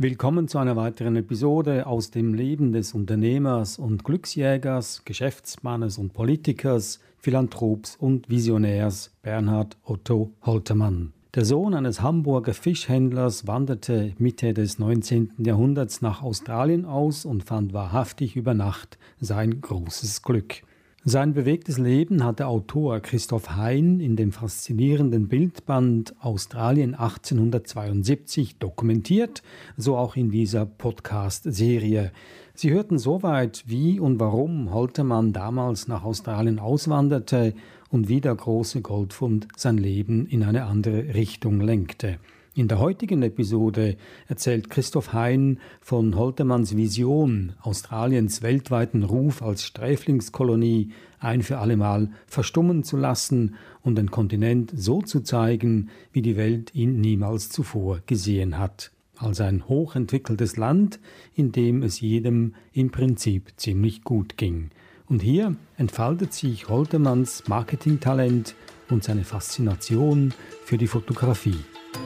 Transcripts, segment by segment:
Willkommen zu einer weiteren Episode aus dem Leben des Unternehmers und Glücksjägers, Geschäftsmannes und Politikers, Philanthrops und Visionärs Bernhard Otto Holtermann. Der Sohn eines Hamburger Fischhändlers wanderte Mitte des 19. Jahrhunderts nach Australien aus und fand wahrhaftig über Nacht sein großes Glück. Sein bewegtes Leben hat der Autor Christoph Hein in dem faszinierenden Bildband Australien 1872 dokumentiert, so auch in dieser Podcast-Serie. Sie hörten soweit, wie und warum Holtermann damals nach Australien auswanderte und wie der große Goldfund sein Leben in eine andere Richtung lenkte. In der heutigen Episode erzählt Christoph Hein von Holtermanns Vision, Australiens weltweiten Ruf als Sträflingskolonie ein für allemal verstummen zu lassen und den Kontinent so zu zeigen, wie die Welt ihn niemals zuvor gesehen hat. Als ein hochentwickeltes Land, in dem es jedem im Prinzip ziemlich gut ging. Und hier entfaltet sich Holtermanns Marketingtalent und seine Faszination für die Fotografie.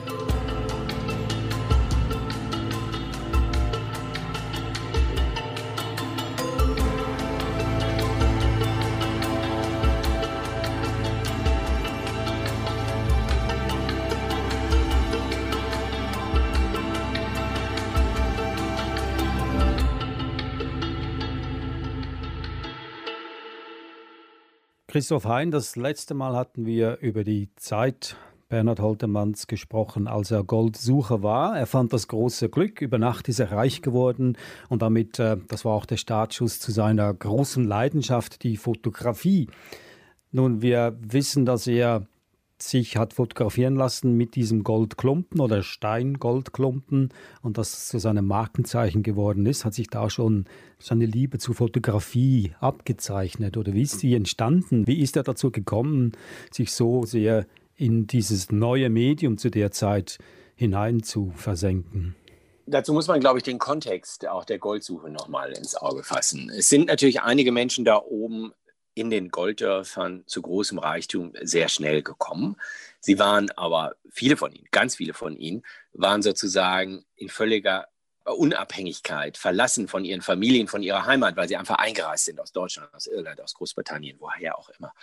Christoph Hein, das letzte Mal hatten wir über die Zeit Bernhard Holtermanns gesprochen, als er Goldsucher war. Er fand das große Glück, über Nacht ist er reich geworden und damit, das war auch der Startschuss zu seiner großen Leidenschaft, die Fotografie. Nun, wir wissen, dass er sich hat fotografieren lassen mit diesem Goldklumpen oder Steingoldklumpen und das zu seinem Markenzeichen geworden ist. Hat sich da schon seine Liebe zur Fotografie abgezeichnet oder wie ist sie entstanden? Wie ist er dazu gekommen, sich so sehr in dieses neue Medium zu der Zeit hinein zu versenken? Dazu muss man, glaube ich, den Kontext auch der Goldsuche nochmal ins Auge fassen. Es sind natürlich einige Menschen da oben in den Golddörfern zu großem Reichtum sehr schnell gekommen. Sie waren aber, ganz viele von ihnen, waren sozusagen in völliger Unabhängigkeit, verlassen von ihren Familien, von ihrer Heimat, weil sie einfach eingereist sind aus Deutschland, aus Irland, aus Großbritannien, woher auch immer.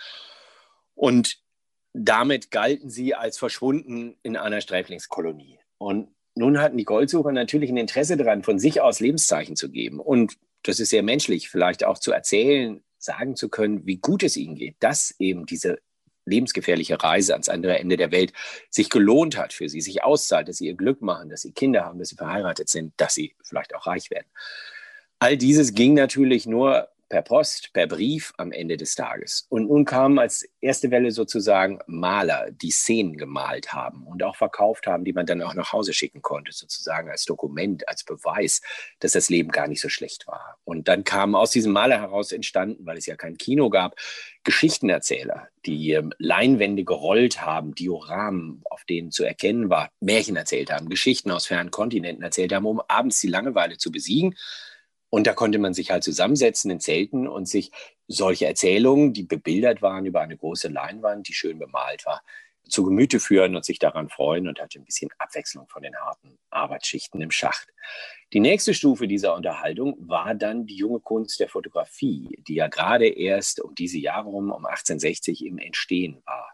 Und damit galten sie als verschwunden in einer Sträflingskolonie. Und nun hatten die Goldsucher natürlich ein Interesse daran, von sich aus Lebenszeichen zu geben. Und das ist sehr menschlich, vielleicht auch zu erzählen, sagen zu können, wie gut es ihnen geht, dass eben diese lebensgefährliche Reise ans andere Ende der Welt sich gelohnt hat für sie, sich auszahlt, dass sie ihr Glück machen, dass sie Kinder haben, dass sie verheiratet sind, dass sie vielleicht auch reich werden. All dieses ging natürlich nur per Post, per Brief am Ende des Tages. Und nun kamen als erste Welle sozusagen Maler, die Szenen gemalt haben und auch verkauft haben, die man dann auch nach Hause schicken konnte, sozusagen als Dokument, als Beweis, dass das Leben gar nicht so schlecht war. Und dann kamen aus diesem Maler heraus entstanden, weil es ja kein Kino gab, Geschichtenerzähler, die Leinwände gerollt haben, Dioramen, auf denen zu erkennen war, Märchen erzählt haben, Geschichten aus fernen Kontinenten erzählt haben, um abends die Langeweile zu besiegen. Und da konnte man sich halt zusammensetzen in Zelten und sich solche Erzählungen, die bebildert waren über eine große Leinwand, die schön bemalt war, zu Gemüte führen und sich daran freuen und hatte ein bisschen Abwechslung von den harten Arbeitsschichten im Schacht. Die nächste Stufe dieser Unterhaltung war dann die junge Kunst der Fotografie, die ja gerade erst um diese Jahre rum, um 1860 im Entstehen war.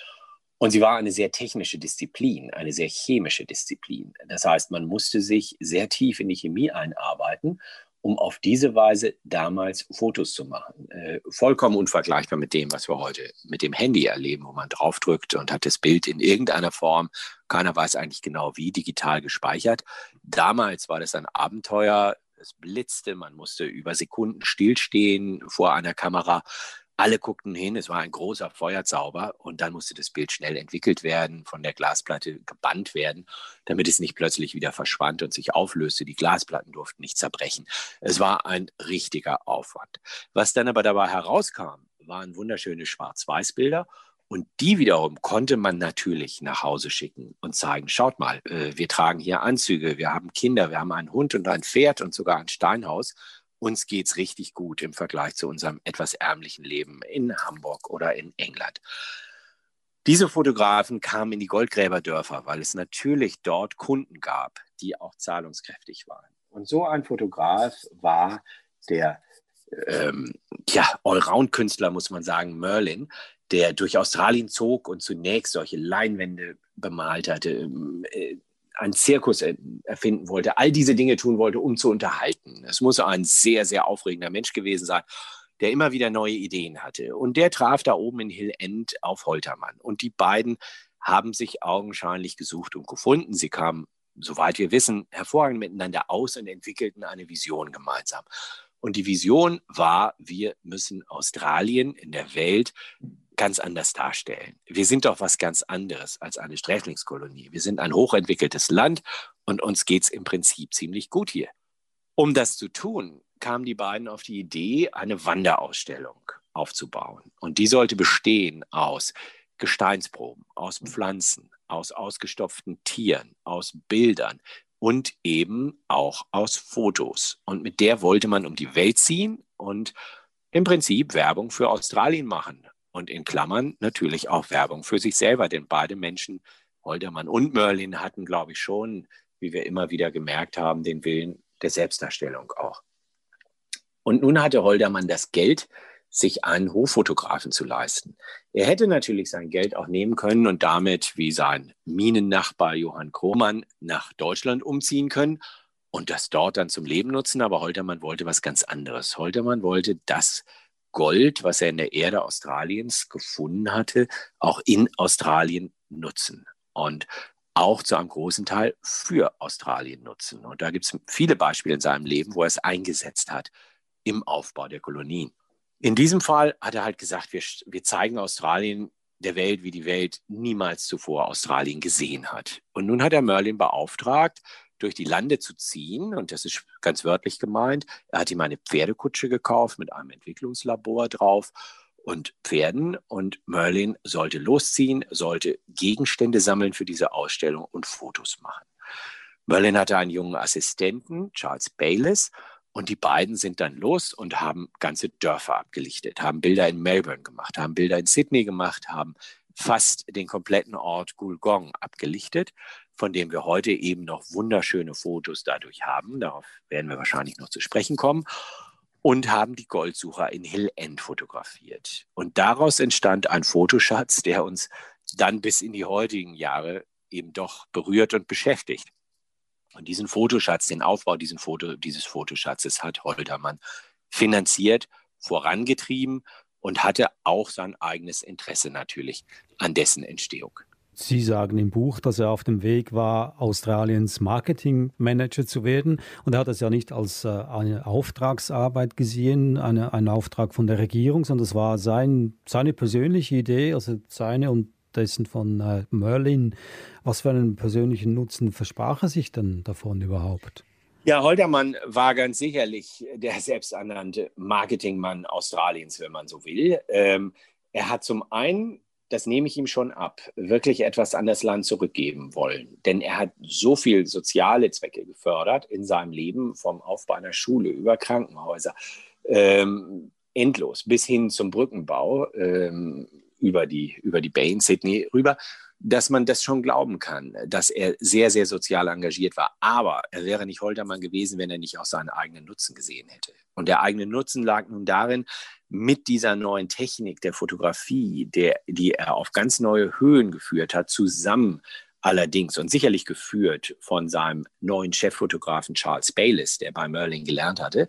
Und sie war eine sehr technische Disziplin, eine sehr chemische Disziplin. Das heißt, man musste sich sehr tief in die Chemie einarbeiten, um auf diese Weise damals Fotos zu machen. Vollkommen unvergleichbar mit dem, was wir heute mit dem Handy erleben, wo man draufdrückt und hat das Bild in irgendeiner Form, keiner weiß eigentlich genau wie, digital gespeichert. Damals war das ein Abenteuer, es blitzte, man musste über Sekunden stillstehen vor einer Kamera. Alle guckten hin, es war ein großer Feuerzauber und dann musste das Bild schnell entwickelt werden, von der Glasplatte gebannt werden, damit es nicht plötzlich wieder verschwand und sich auflöste. Die Glasplatten durften nicht zerbrechen. Es war ein richtiger Aufwand. Was dann aber dabei herauskam, waren wunderschöne Schwarz-Weiß-Bilder und die wiederum konnte man natürlich nach Hause schicken und zeigen, schaut mal, wir tragen hier Anzüge, wir haben Kinder, wir haben einen Hund und ein Pferd und sogar ein Steinhaus. Uns geht's richtig gut im Vergleich zu unserem etwas ärmlichen Leben in Hamburg oder in England. Diese Fotografen kamen in die Goldgräberdörfer, weil es natürlich dort Kunden gab, die auch zahlungskräftig waren. Und so ein Fotograf war der Allround-Künstler, muss man sagen, Merlin, der durch Australien zog und zunächst solche Leinwände bemalt hatte, einen Zirkus erfinden wollte, all diese Dinge tun wollte, um zu unterhalten. Es muss ein sehr, sehr aufregender Mensch gewesen sein, der immer wieder neue Ideen hatte. Und der traf da oben in Hill End auf Holtermann. Und die beiden haben sich augenscheinlich gesucht und gefunden. Sie kamen, soweit wir wissen, hervorragend miteinander aus und entwickelten eine Vision gemeinsam. Und die Vision war, wir müssen Australien in der Welt ganz anders darstellen. Wir sind doch was ganz anderes als eine Sträflingskolonie. Wir sind ein hochentwickeltes Land und uns geht es im Prinzip ziemlich gut hier. Um das zu tun, kamen die beiden auf die Idee, eine Wanderausstellung aufzubauen. Und die sollte bestehen aus Gesteinsproben, aus Pflanzen, aus ausgestopften Tieren, aus Bildern und eben auch aus Fotos. Und mit der wollte man um die Welt ziehen und im Prinzip Werbung für Australien machen. Und in Klammern natürlich auch Werbung für sich selber, denn beide Menschen, Holtermann und Merlin, hatten, glaube ich, schon, wie wir immer wieder gemerkt haben, den Willen der Selbstdarstellung auch. Und nun hatte Holtermann das Geld, sich einen Hoffotografen zu leisten. Er hätte natürlich sein Geld auch nehmen können und damit, wie sein Minennachbar Johann Krohmann, nach Deutschland umziehen können und das dort dann zum Leben nutzen. Aber Holtermann wollte was ganz anderes. Holtermann wollte das Gold, was er in der Erde Australiens gefunden hatte, auch in Australien nutzen und auch zu einem großen Teil für Australien nutzen. Und da gibt es viele Beispiele in seinem Leben, wo er es eingesetzt hat im Aufbau der Kolonien. In diesem Fall hat er halt gesagt, wir zeigen Australien der Welt, wie die Welt niemals zuvor Australien gesehen hat. Und nun hat er Merlin beauftragt, durch die Lande zu ziehen, und das ist ganz wörtlich gemeint. Er hat ihm eine Pferdekutsche gekauft mit einem Entwicklungslabor drauf und Pferden, und Merlin sollte losziehen, sollte Gegenstände sammeln für diese Ausstellung und Fotos machen. Merlin hatte einen jungen Assistenten, Charles Bayliss, und die beiden sind dann los und haben ganze Dörfer abgelichtet, haben Bilder in Melbourne gemacht, haben Bilder in Sydney gemacht, haben fast den kompletten Ort Goolgong abgelichtet, von dem wir heute eben noch wunderschöne Fotos dadurch haben. Darauf werden wir wahrscheinlich noch zu sprechen kommen. Und haben die Goldsucher in Hill End fotografiert. Und daraus entstand ein Fotoschatz, der uns dann bis in die heutigen Jahre eben doch berührt und beschäftigt. Und diesen Fotoschatz, den Aufbau dieses Fotoschatzes hat Holtermann finanziert, vorangetrieben und hatte auch sein eigenes Interesse natürlich an dessen Entstehung. Sie sagen im Buch, dass er auf dem Weg war, Australiens Marketingmanager zu werden. Und er hat das ja nicht als eine Auftragsarbeit gesehen, einen Auftrag von der Regierung, sondern es war seine persönliche Idee, also seine und dessen von Merlin. Was für einen persönlichen Nutzen versprach er sich denn davon überhaupt? Ja, Holtermann war ganz sicherlich der selbsternannte Marketingmann Australiens, wenn man so will. Er hat zum einen, das nehme ich ihm schon ab, wirklich etwas an das Land zurückgeben wollen. Denn er hat so viel soziale Zwecke gefördert in seinem Leben, vom Aufbau einer Schule über Krankenhäuser, endlos, bis hin zum Brückenbau, über die Bay in Sydney rüber, dass man das schon glauben kann, dass er sehr, sehr sozial engagiert war. Aber er wäre nicht Holtermann gewesen, wenn er nicht auch seinen eigenen Nutzen gesehen hätte. Und der eigene Nutzen lag nun darin, mit dieser neuen Technik der Fotografie, die er auf ganz neue Höhen geführt hat, zusammen allerdings und sicherlich geführt von seinem neuen Cheffotografen Charles Bayliss, der bei Merlin gelernt hatte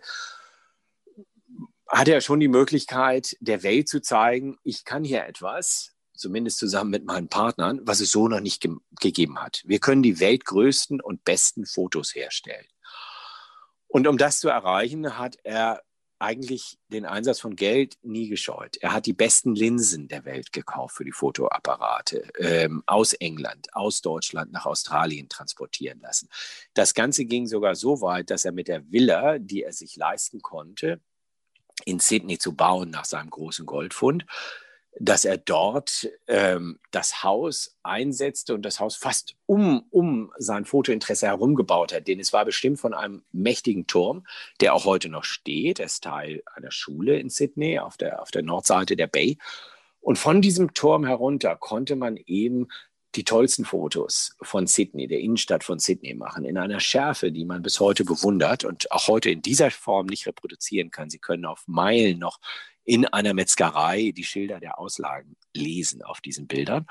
er schon die Möglichkeit, der Welt zu zeigen, ich kann hier etwas, zumindest zusammen mit meinen Partnern, was es so noch nicht gegeben hat. Wir können die weltgrößten und besten Fotos herstellen. Und um das zu erreichen, hat er eigentlich den Einsatz von Geld nie gescheut. Er hat die besten Linsen der Welt gekauft für die Fotoapparate, aus England, aus Deutschland nach Australien transportieren lassen. Das Ganze ging sogar so weit, dass er mit der Villa, die er sich leisten konnte, in Sydney zu bauen nach seinem großen Goldfund, dass er dort das Haus einsetzte und das Haus fast um sein Fotointeresse herumgebaut hat. Denn es war bestimmt von einem mächtigen Turm, der auch heute noch steht. Er ist Teil einer Schule in Sydney auf der Nordseite der Bay. Und von diesem Turm herunter konnte man eben die tollsten Fotos von Sydney, der Innenstadt von Sydney machen, in einer Schärfe, die man bis heute bewundert und auch heute in dieser Form nicht reproduzieren kann. Sie können auf Meilen noch in einer Metzgerei die Schilder der Auslagen lesen auf diesen Bildern.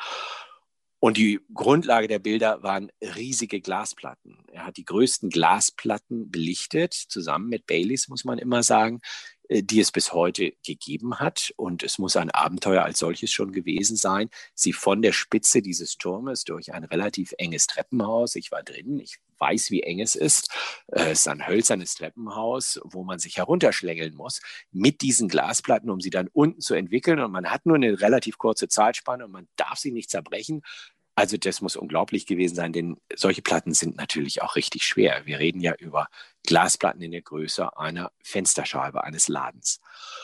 Und die Grundlage der Bilder waren riesige Glasplatten. Er hat die größten Glasplatten belichtet, zusammen mit Baileys, muss man immer sagen, die es bis heute gegeben hat. Und es muss ein Abenteuer als solches schon gewesen sein, sie von der Spitze dieses Turmes durch ein relativ enges Treppenhaus, ich war drin, ich weiß, wie eng es ist ist ein hölzernes Treppenhaus, wo man sich herunterschlängeln muss, mit diesen Glasplatten, um sie dann unten zu entwickeln. Und man hat nur eine relativ kurze Zeitspanne und man darf sie nicht zerbrechen. Also das muss unglaublich gewesen sein, denn solche Platten sind natürlich auch richtig schwer. Wir reden ja über Glasplatten in der Größe einer Fensterscheibe eines Ladens.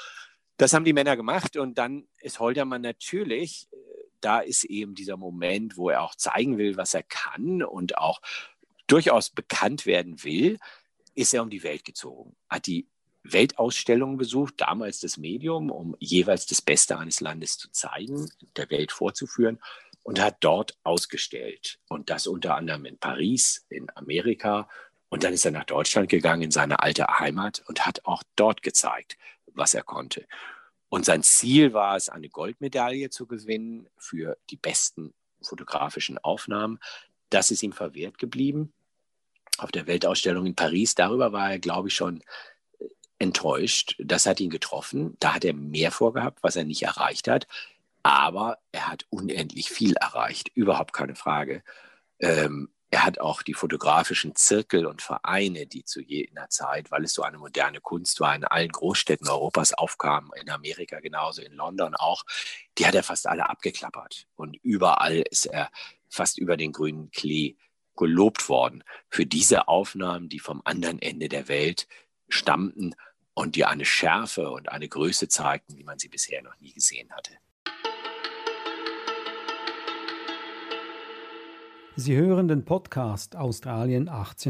Das haben die Männer gemacht und dann ist Holtermann natürlich, da ist eben dieser Moment, wo er auch zeigen will, was er kann und auch durchaus bekannt werden will, ist er um die Welt gezogen, hat die Weltausstellungen besucht, damals das Medium, um jeweils das Beste eines Landes zu zeigen, der Welt vorzuführen. Und hat dort ausgestellt. Und das unter anderem in Paris, in Amerika. Und dann ist er nach Deutschland gegangen, in seine alte Heimat und hat auch dort gezeigt, was er konnte. Und sein Ziel war es, eine Goldmedaille zu gewinnen für die besten fotografischen Aufnahmen. Das ist ihm verwehrt geblieben. Auf der Weltausstellung in Paris, darüber war er, glaube ich, schon enttäuscht. Das hat ihn getroffen. Da hat er mehr vorgehabt, was er nicht erreicht hat. Aber er hat unendlich viel erreicht, überhaupt keine Frage. Er hat auch die fotografischen Zirkel und Vereine, die zu jener Zeit, weil es so eine moderne Kunst war, in allen Großstädten Europas aufkamen, in Amerika genauso, in London auch, die hat er fast alle abgeklappert. Und überall ist er fast über den grünen Klee gelobt worden für diese Aufnahmen, die vom anderen Ende der Welt stammten und die eine Schärfe und eine Größe zeigten, wie man sie bisher noch nie gesehen hatte. Sie hören den Podcast Australien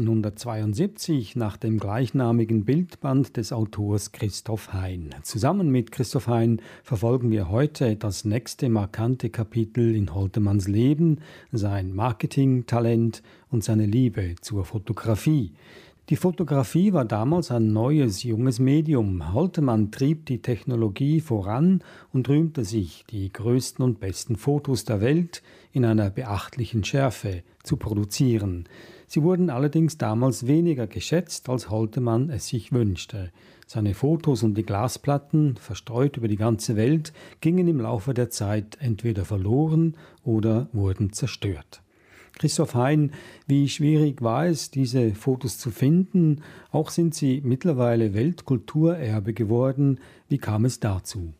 1872 nach dem gleichnamigen Bildband des Autors Christoph Hein. Zusammen mit Christoph Hein verfolgen wir heute das nächste markante Kapitel in Holtermanns Leben, sein Marketingtalent und seine Liebe zur Fotografie. Die Fotografie war damals ein neues, junges Medium. Holtermann trieb die Technologie voran und rühmte sich, die größten und besten Fotos der Welt in einer beachtlichen Schärfe zu produzieren. Sie wurden allerdings damals weniger geschätzt, als Holtermann es sich wünschte. Seine Fotos und die Glasplatten, verstreut über die ganze Welt, gingen im Laufe der Zeit entweder verloren oder wurden zerstört. Christoph Hein, wie schwierig war es, diese Fotos zu finden? Auch sind sie mittlerweile Weltkulturerbe geworden. Wie kam es dazu?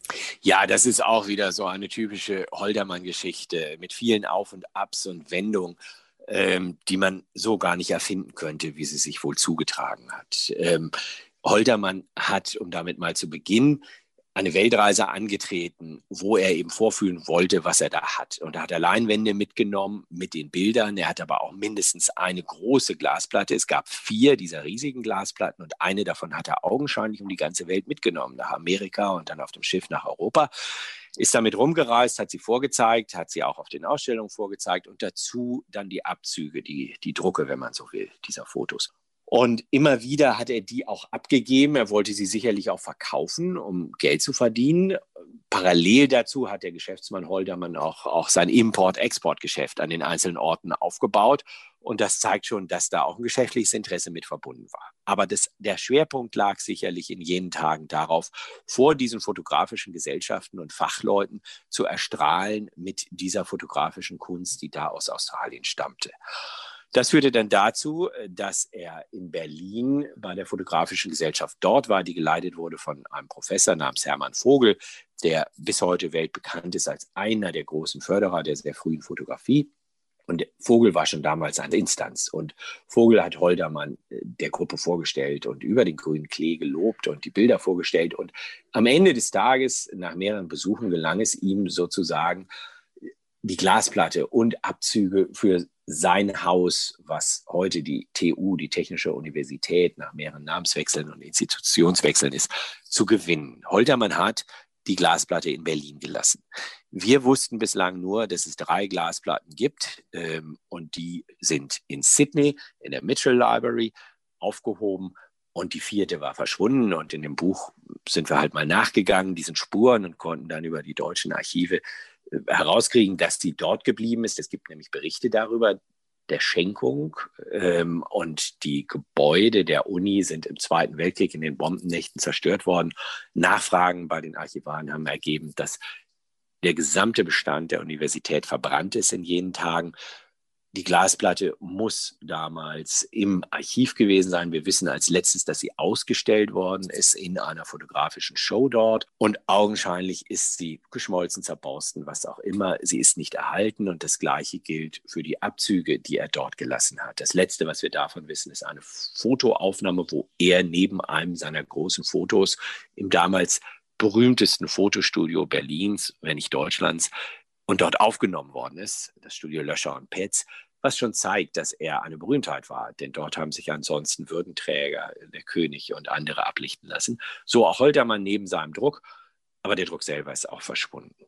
Ja, das ist auch wieder so eine typische Holtermann-Geschichte mit vielen Auf und Abs und Wendungen, die man so gar nicht erfinden könnte, wie sie sich wohl zugetragen hat. Holtermann hat, um damit mal zu beginnen, eine Weltreise angetreten, wo er eben vorfühlen wollte, was er da hat. Und da hat er Leinwände mitgenommen mit den Bildern. Er hat aber auch mindestens eine große Glasplatte. Es gab 4 dieser riesigen Glasplatten und eine davon hat er augenscheinlich um die ganze Welt mitgenommen, nach Amerika und dann auf dem Schiff nach Europa. Ist damit rumgereist, hat sie vorgezeigt, hat sie auch auf den Ausstellungen vorgezeigt und dazu dann die Abzüge, die Drucke, wenn man so will, dieser Fotos. Und immer wieder hat er die auch abgegeben. Er wollte sie sicherlich auch verkaufen, um Geld zu verdienen. Parallel dazu hat der Geschäftsmann Holtermann auch sein Import-Export-Geschäft an den einzelnen Orten aufgebaut. Und das zeigt schon, dass da auch ein geschäftliches Interesse mit verbunden war. Aber der Schwerpunkt lag sicherlich in jenen Tagen darauf, vor diesen fotografischen Gesellschaften und Fachleuten zu erstrahlen mit dieser fotografischen Kunst, die da aus Australien stammte. Das führte dann dazu, dass er in Berlin bei der Fotografischen Gesellschaft dort war, die geleitet wurde von einem Professor namens Hermann Vogel, der bis heute weltbekannt ist als einer der großen Förderer der sehr frühen Fotografie. Und Vogel war schon damals eine Instanz. Und Vogel hat Holtermann der Gruppe vorgestellt und über den grünen Klee gelobt und die Bilder vorgestellt. Und am Ende des Tages, nach mehreren Besuchen, gelang es ihm sozusagen, die Glasplatte und Abzüge für sein Haus, was heute die TU, die Technische Universität, nach mehreren Namenswechseln und Institutionswechseln ist, zu gewinnen. Holtermann hat die Glasplatte in Berlin gelassen. Wir wussten bislang nur, dass es 3 Glasplatten gibt und die sind in Sydney, in der Mitchell Library aufgehoben und die 4. war verschwunden und in dem Buch sind wir halt mal nachgegangen, diesen Spuren und konnten dann über die deutschen Archive herauskriegen, dass die dort geblieben ist. Es gibt nämlich Berichte darüber, der Schenkung und die Gebäude der Uni sind im Zweiten Weltkrieg in den Bombennächten zerstört worden. Nachfragen bei den Archivaren haben ergeben, dass der gesamte Bestand der Universität verbrannt ist in jenen Tagen. Die Glasplatte muss damals im Archiv gewesen sein. Wir wissen als letztes, dass sie ausgestellt worden ist in einer fotografischen Show dort. Und augenscheinlich ist sie geschmolzen, zerborsten, was auch immer. Sie ist nicht erhalten und das Gleiche gilt für die Abzüge, die er dort gelassen hat. Das Letzte, was wir davon wissen, ist eine Fotoaufnahme, wo er neben einem seiner großen Fotos im damals berühmtesten Fotostudio Berlins, wenn nicht Deutschlands, und dort aufgenommen worden ist, das Studio Löscher und Petz, was schon zeigt, dass er eine Berühmtheit war. Denn dort haben sich ansonsten Würdenträger, der König und andere ablichten lassen. So auch Holtermann neben seinem Druck, aber der Druck selber ist auch verschwunden.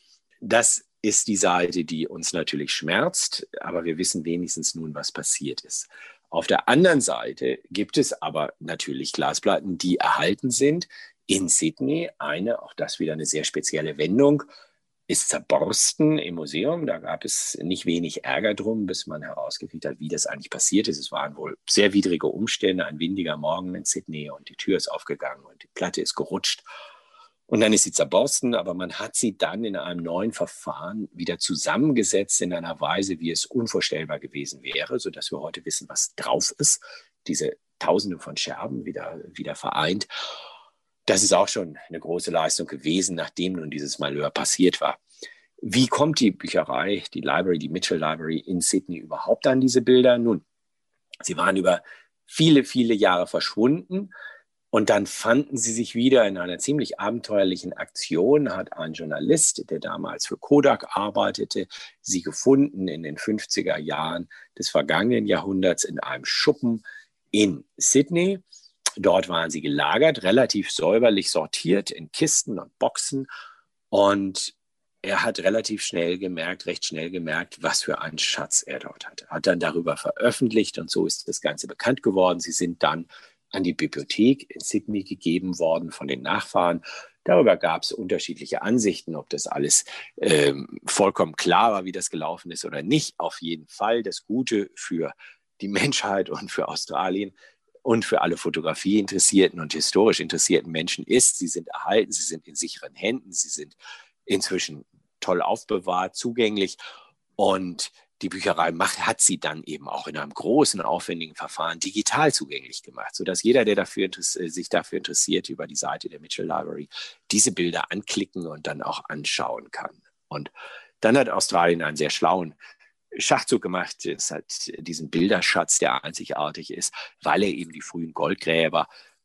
Das ist die Seite, die uns natürlich schmerzt, aber wir wissen wenigstens nun, was passiert ist. Auf der anderen Seite gibt es aber natürlich Glasplatten, die erhalten sind. In Sydney auch das wieder eine sehr spezielle Wendung, ist zerborsten im Museum. Da gab es nicht wenig Ärger drum, bis man herausgekriegt hat, wie das eigentlich passiert ist. Es waren wohl sehr widrige Umstände, ein windiger Morgen in Sydney und die Tür ist aufgegangen und die Platte ist gerutscht. Und dann ist sie zerborsten, aber man hat sie dann in einem neuen Verfahren wieder zusammengesetzt in einer Weise, wie es unvorstellbar gewesen wäre, sodass wir heute wissen, was drauf ist. Diese Tausende von Scherben wieder vereint. Das ist auch schon eine große Leistung gewesen, nachdem nun dieses Malheur passiert war. Wie kommt die Bücherei, die Library, die Mitchell Library in Sydney überhaupt an diese Bilder? Nun, sie waren über viele, viele Jahre verschwunden und dann fanden sie sich wieder in einer ziemlich abenteuerlichen Aktion, hat ein Journalist, der damals für Kodak arbeitete, sie gefunden in den 50er Jahren des vergangenen Jahrhunderts in einem Schuppen in Sydney. Dort waren sie gelagert, relativ säuberlich sortiert in Kisten und Boxen. Und er hat recht schnell gemerkt, was für einen Schatz er dort hatte. Hat dann darüber veröffentlicht und so ist das Ganze bekannt geworden. Sie sind dann an die Bibliothek in Sydney gegeben worden von den Nachfahren. Darüber gab es unterschiedliche Ansichten, ob das alles vollkommen klar war, wie das gelaufen ist oder nicht. Auf jeden Fall das Gute für die Menschheit und für Australien und für alle Fotografie-interessierten und historisch interessierten Menschen ist, sie sind erhalten, sie sind in sicheren Händen, sie sind inzwischen toll aufbewahrt, zugänglich und die Bücherei hat sie dann eben auch in einem großen, aufwendigen Verfahren digital zugänglich gemacht, sodass jeder, der sich dafür interessiert, über die Seite der Mitchell Library diese Bilder anklicken und dann auch anschauen kann. Und dann hat Australien einen sehr schlauen Schachzug gemacht. Es hat diesen Bilderschatz, der einzigartig ist, weil er eben die frühen Goldgräber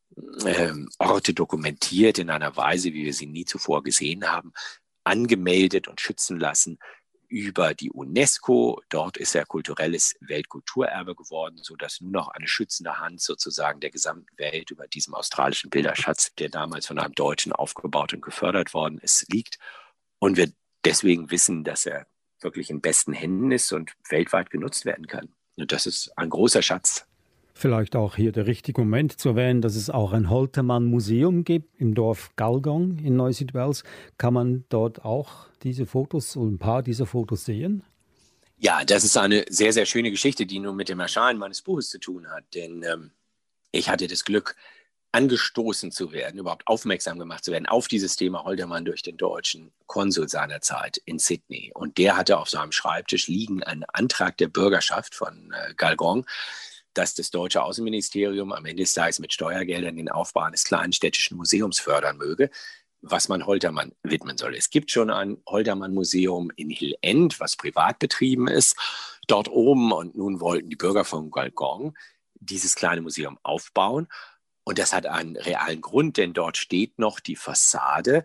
Orte dokumentiert in einer Weise, wie wir sie nie zuvor gesehen haben, angemeldet und schützen lassen über die UNESCO. Dort ist er kulturelles Weltkulturerbe geworden, sodass nun noch eine schützende Hand sozusagen der gesamten Welt über diesem australischen Bilderschatz, der damals von einem Deutschen aufgebaut und gefördert worden ist, liegt. Und wir deswegen wissen, dass er wirklich in besten Händen ist und weltweit genutzt werden kann. Und das ist ein großer Schatz. Vielleicht auch hier der richtige Moment zu erwähnen, dass es auch ein Holtermann-Museum gibt im Dorf Galgong in Neuseeland. Kann man dort auch diese Fotos und ein paar dieser Fotos sehen? Ja, das ist eine sehr, sehr schöne Geschichte, die nur mit dem Erscheinen meines Buches zu tun hat. Denn ich hatte das Glück, angestoßen zu werden, überhaupt aufmerksam gemacht zu werden auf dieses Thema Holtermann durch den deutschen Konsul seinerzeit in Sydney. Und der hatte auf seinem Schreibtisch liegen einen Antrag der Bürgerschaft von Galgong, dass das deutsche Außenministerium am Ende des Tages mit Steuergeldern den Aufbau eines kleinen städtischen Museums fördern möge, was man Holtermann widmen soll. Es gibt schon ein Holtermann-Museum in Hill End, was privat betrieben ist, dort oben. Und nun wollten die Bürger von Galgong dieses kleine Museum aufbauen. Und das hat einen realen Grund, denn dort steht noch die Fassade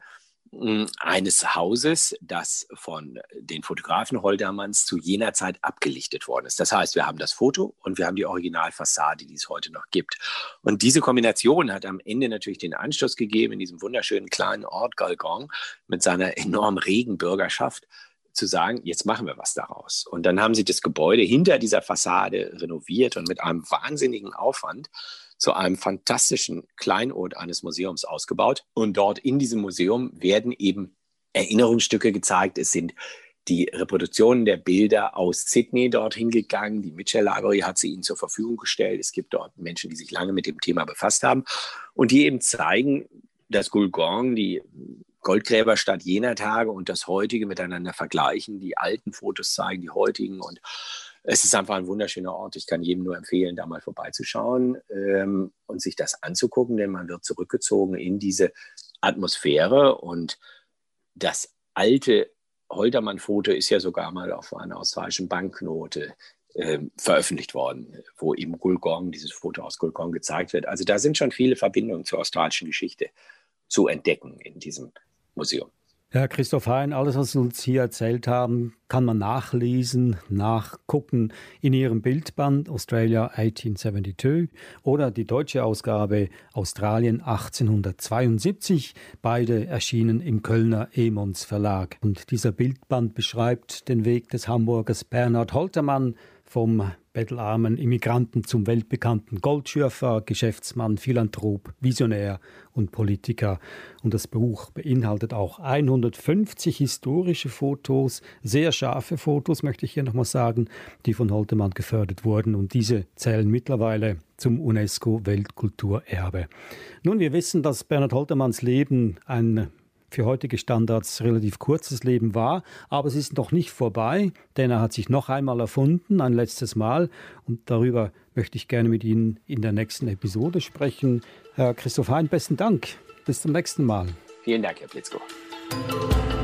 eines Hauses, das von den Fotografen Holtermanns zu jener Zeit abgelichtet worden ist. Das heißt, wir haben das Foto und wir haben die Originalfassade, die es heute noch gibt. Und diese Kombination hat am Ende natürlich den Anstoß gegeben, in diesem wunderschönen kleinen Ort Galgon mit seiner enorm regen Bürgerschaft zu sagen, jetzt machen wir was daraus. Und dann haben sie das Gebäude hinter dieser Fassade renoviert und mit einem wahnsinnigen Aufwand zu einem fantastischen Kleinod eines Museums ausgebaut. Und dort in diesem Museum werden eben Erinnerungsstücke gezeigt. Es sind die Reproduktionen der Bilder aus Sydney dorthin gegangen. Die Mitchell Library hat sie ihnen zur Verfügung gestellt. Es gibt dort Menschen, die sich lange mit dem Thema befasst haben und die eben zeigen, dass Gulgong, die Goldgräberstadt jener Tage und das heutige miteinander vergleichen, die alten Fotos zeigen, die heutigen, und es ist einfach ein wunderschöner Ort. Ich kann jedem nur empfehlen, da mal vorbeizuschauen und sich das anzugucken, denn man wird zurückgezogen in diese Atmosphäre. Und das alte Holtermann-Foto ist ja sogar mal auf einer australischen Banknote veröffentlicht worden, wo eben Gulgong, dieses Foto aus Gulgong gezeigt wird. Also da sind schon viele Verbindungen zur australischen Geschichte zu entdecken in diesem Museum. Ja, Christoph Hein, alles, was Sie uns hier erzählt haben, kann man nachlesen, nachgucken in Ihrem Bildband Australia 1872 oder die deutsche Ausgabe Australien 1872, beide erschienen im Kölner Emons Verlag. Und dieser Bildband beschreibt den Weg des Hamburgers Bernhard Holtermann vom bettelarmen Immigranten zum weltbekannten Goldschürfer, Geschäftsmann, Philanthrop, Visionär und Politiker. Und das Buch beinhaltet auch 150 historische Fotos, sehr scharfe Fotos, möchte ich hier nochmal sagen, die von Holtermann gefördert wurden. Und diese zählen mittlerweile zum UNESCO-Weltkulturerbe. Nun, wir wissen, dass Bernhard Holtermanns Leben ein für heutige Standards relativ kurzes Leben war, aber es ist noch nicht vorbei, denn er hat sich noch einmal erfunden, ein letztes Mal, und darüber möchte ich gerne mit Ihnen in der nächsten Episode sprechen. Herr Christoph Hein, besten Dank. Bis zum nächsten Mal. Vielen Dank, Herr Plitzko.